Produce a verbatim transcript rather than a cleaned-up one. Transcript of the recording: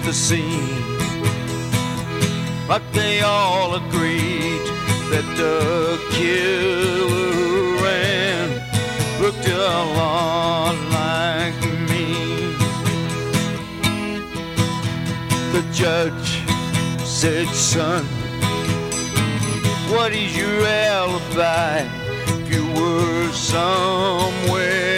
the scene. But they all agreed that the killer ran looked a lot like me. The judge said, son, what is your alibi? If you were somewhere